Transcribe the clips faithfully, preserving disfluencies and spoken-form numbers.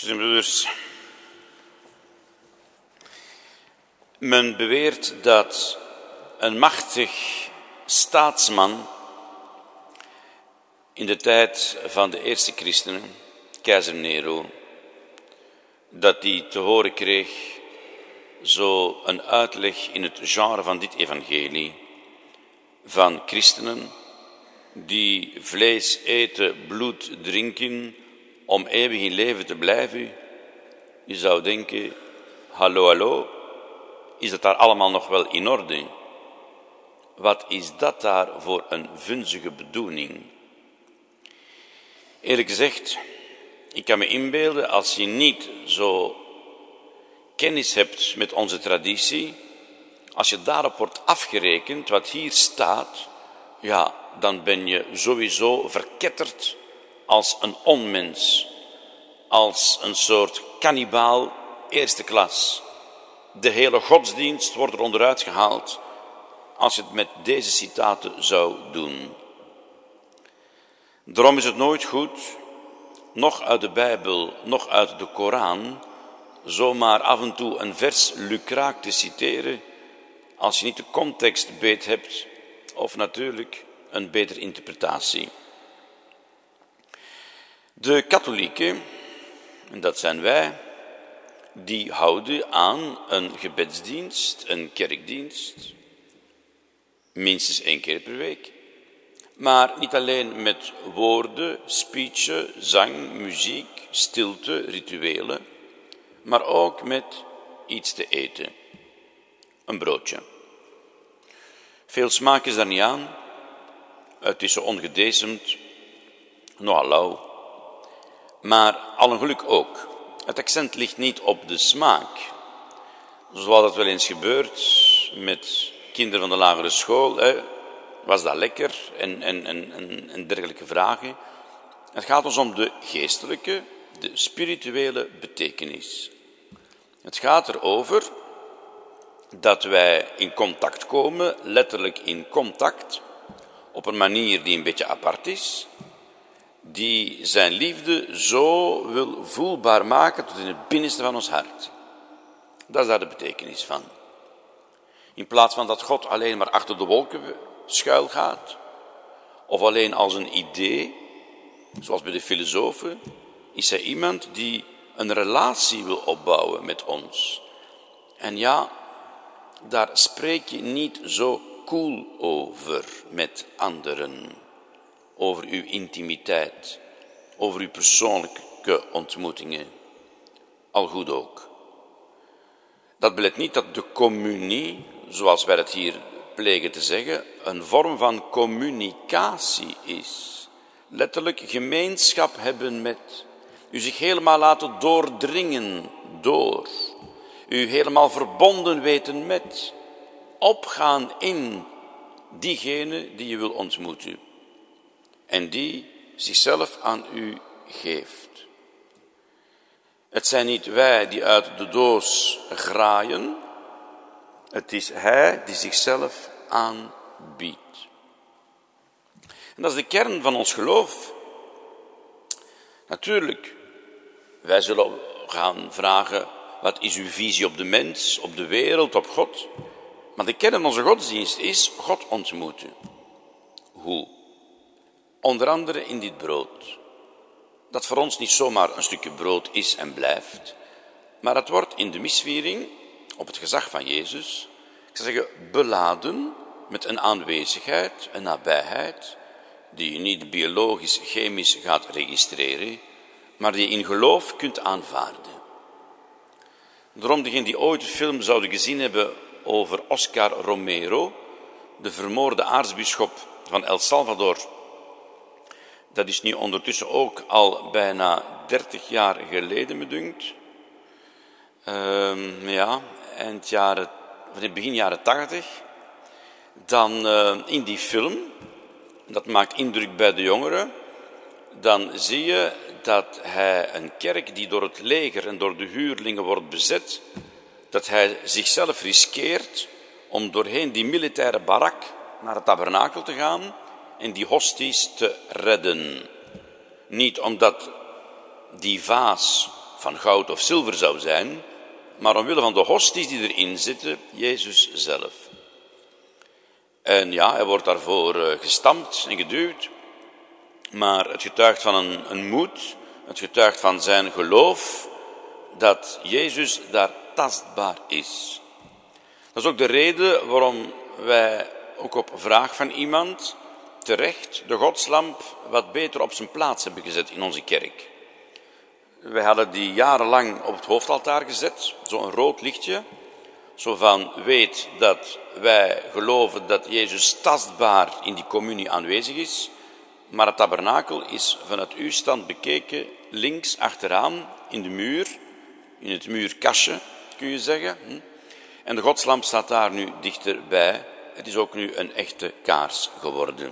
Zusters en broeders, men beweert dat een machtig staatsman in de tijd van de eerste christenen, keizer Nero, dat die te horen kreeg zo een uitleg in het genre van dit evangelie van christenen die vlees eten, bloed drinken om eeuwig in leven te blijven. Je zou denken, hallo, hallo, is dat daar allemaal nog wel in orde? Wat is dat daar voor een vunzige bedoeling? Eerlijk gezegd, ik kan me inbeelden, als je niet zo kennis hebt met onze traditie, als je daarop wordt afgerekend wat hier staat, ja, dan ben je sowieso verketterd als een onmens, als een soort kannibaal eerste klas. De hele godsdienst wordt er onderuit gehaald als je het met deze citaten zou doen. Daarom is het nooit goed, nog uit de Bijbel, nog uit de Koran, zomaar af en toe een vers lukraak te citeren, als je niet de context beet hebt, of natuurlijk een betere interpretatie. De katholieken, en dat zijn wij, die houden aan een gebedsdienst, een kerkdienst, minstens één keer per week. Maar niet alleen met woorden, speechen, zang, muziek, stilte, rituelen, maar ook met iets te eten. Een broodje. Veel smaak is daar niet aan. Het is zo ongedecemd, nogal lauw. Maar al een geluk ook. Het accent ligt niet op de smaak. Zoals dat wel eens gebeurt met kinderen van de lagere school. Hè. Was dat lekker? En, en, en, en dergelijke vragen. Het gaat ons om de geestelijke, de spirituele betekenis. Het gaat erover dat wij in contact komen, letterlijk in contact, op een manier die een beetje apart is, die zijn liefde zo wil voelbaar maken tot in het binnenste van ons hart. Dat is daar de betekenis van. In plaats van dat God alleen maar achter de wolken schuil gaat, of alleen als een idee, zoals bij de filosofen, is hij iemand die een relatie wil opbouwen met ons. En ja, daar spreek je niet zo koel over met anderen, over uw intimiteit, over uw persoonlijke ontmoetingen. Al goed ook. Dat belet niet dat de communie, zoals wij het hier plegen te zeggen, een vorm van communicatie is. Letterlijk gemeenschap hebben met, u zich helemaal laten doordringen door, u helemaal verbonden weten met, opgaan in diegene die je wil ontmoeten en die zichzelf aan u geeft. Het zijn niet wij die uit de doos graaien, het is hij die zichzelf aanbiedt. En dat is de kern van ons geloof. Natuurlijk, wij zullen gaan vragen, wat is uw visie op de mens, op de wereld, op God? Maar de kern van onze godsdienst is God ontmoeten. Hoe? Onder andere in dit brood. Dat voor ons niet zomaar een stukje brood is en blijft, maar het wordt in de misviering, op het gezag van Jezus, ik zou zeggen, beladen met een aanwezigheid, een nabijheid, die je niet biologisch, chemisch gaat registreren, maar die je in geloof kunt aanvaarden. Daarom, degenen die ooit een film zouden gezien hebben over Oscar Romero, de vermoorde aartsbisschop van El Salvador, dat is nu ondertussen ook al bijna dertig jaar geleden, me dunkt. Uh, ja, eind jaren, begin jaren tachtig. Dan uh, in die film, dat maakt indruk bij de jongeren, dan zie je dat hij een kerk die door het leger en door de huurlingen wordt bezet, dat hij zichzelf riskeert om doorheen die militaire barak naar het tabernakel te gaan en die hosties te redden. Niet omdat die vaas van goud of zilver zou zijn, maar omwille van de hosties die erin zitten, Jezus zelf. En ja, hij wordt daarvoor gestampt en geduwd, maar het getuigt van een, een moed, het getuigt van zijn geloof, dat Jezus daar tastbaar is. Dat is ook de reden waarom wij ook op vraag van iemand terecht de godslamp wat beter op zijn plaats hebben gezet in onze kerk. Wij hadden die jarenlang op het hoofdaltaar gezet, zo'n rood lichtje, zo van weet dat wij geloven dat Jezus tastbaar in die communie aanwezig is, maar het tabernakel is vanuit uw stand bekeken links achteraan in de muur, in het muurkastje kun je zeggen. En de godslamp staat daar nu dichterbij. Het is ook nu een echte kaars geworden.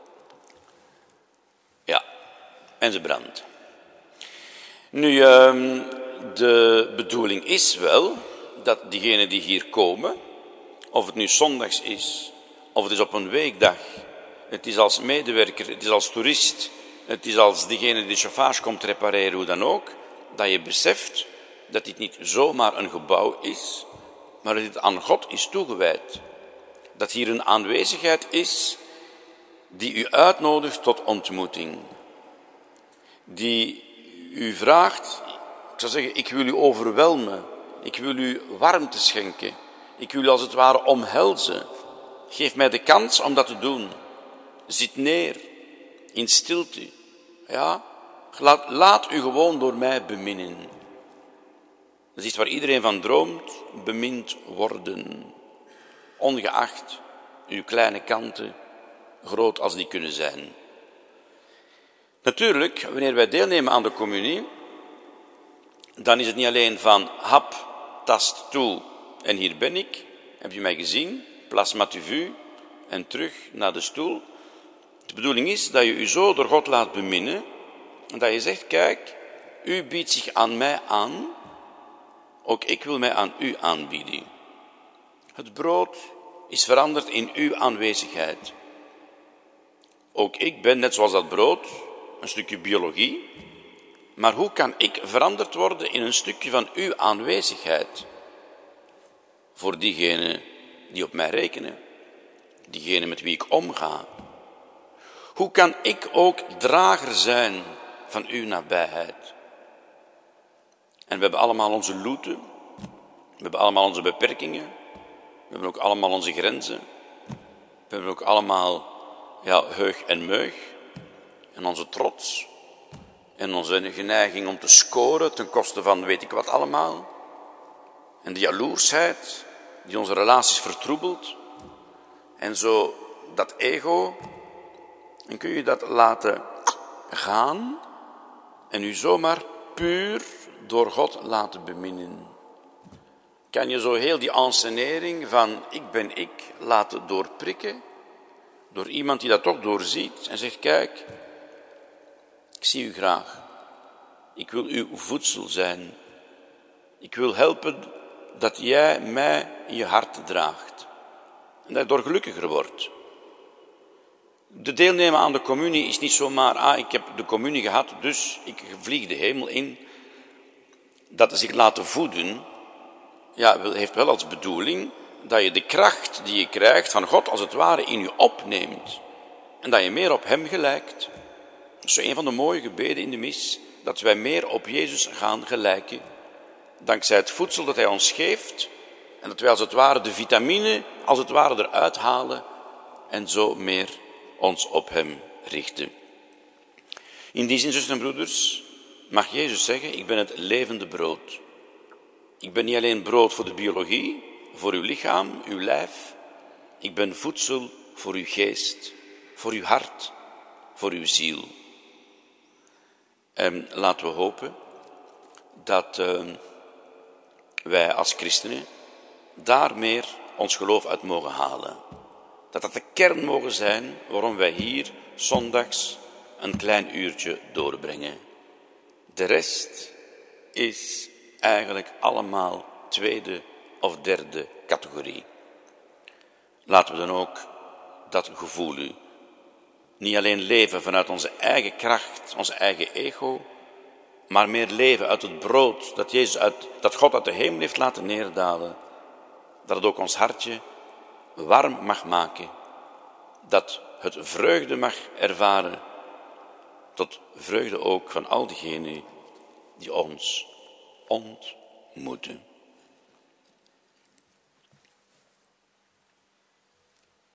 Ja, en ze brandt. Nu, de bedoeling is wel dat diegenen die hier komen, of het nu zondags is, of het is op een weekdag, het is als medewerker, het is als toerist, het is als diegene die de chauffage komt repareren, hoe dan ook, dat je beseft dat dit niet zomaar een gebouw is, maar dat dit aan God is toegewijd. Dat hier een aanwezigheid is die u uitnodigt tot ontmoeting. Die u vraagt, ik zou zeggen, ik wil u overwelmen. Ik wil u warmte schenken. Ik wil u als het ware omhelzen. Geef mij de kans om dat te doen. Zit neer, in stilte. Ja, laat, laat u gewoon door mij beminnen. Dat is iets waar iedereen van droomt, bemind worden. Ongeacht uw kleine kanten, groot als die kunnen zijn. Natuurlijk, wanneer wij deelnemen aan de communie, dan is het niet alleen van hap, tast toe en hier ben ik, heb je mij gezien, place m'as-tu vu en terug naar de stoel. De bedoeling is dat je u zo door God laat beminnen en dat je zegt, kijk, u biedt zich aan mij aan, ook ik wil mij aan u aanbieden. Het brood is veranderd in uw aanwezigheid. Ook ik ben, net zoals dat brood, een stukje biologie, maar hoe kan ik veranderd worden in een stukje van uw aanwezigheid? Voor diegenen die op mij rekenen, diegenen met wie ik omga. Hoe kan ik ook drager zijn van uw nabijheid? En we hebben allemaal onze loeten, we hebben allemaal onze beperkingen, we hebben ook allemaal onze grenzen, we hebben ook allemaal ja, heug en meug en onze trots en onze geneiging om te scoren ten koste van weet ik wat allemaal en de jaloersheid die onze relaties vertroebelt en zo dat ego. En kun je dat laten gaan en u zomaar puur door God laten beminnen. Kan je zo heel die ensenering van ik ben ik laten doorprikken door iemand die dat toch doorziet en zegt, kijk, ik zie u graag. Ik wil uw voedsel zijn. Ik wil helpen dat jij mij in je hart draagt. En dat je door gelukkiger wordt. De deelnemen aan de communie is niet zomaar, ah, ik heb de communie gehad, dus ik vlieg de hemel in. Dat zich laten voeden, ja, heeft wel als bedoeling dat je de kracht die je krijgt van God als het ware in je opneemt. En dat je meer op hem gelijkt. Dat is een van de mooie gebeden in de mis, dat wij meer op Jezus gaan gelijken. Dankzij het voedsel dat hij ons geeft en dat wij als het ware de vitamine als het ware eruit halen en zo meer ons op hem richten. In die zin, zusters en broeders, mag Jezus zeggen, ik ben het levende brood. Ik ben niet alleen brood voor de biologie, voor uw lichaam, uw lijf. Ik ben voedsel voor uw geest, voor uw hart, voor uw ziel. En laten we hopen dat uh, wij als christenen daar meer ons geloof uit mogen halen. Dat dat de kern mogen zijn waarom wij hier zondags een klein uurtje doorbrengen. De rest is eigenlijk allemaal tweede of derde categorie. Laten we dan ook dat gevoel niet alleen leven vanuit onze eigen kracht, onze eigen ego, maar meer leven uit het brood dat, Jezus uit, dat God uit de hemel heeft laten neerdalen. Dat het ook ons hartje warm mag maken. Dat het vreugde mag ervaren. Tot vreugde ook van al diegenen die ons ontmoeten.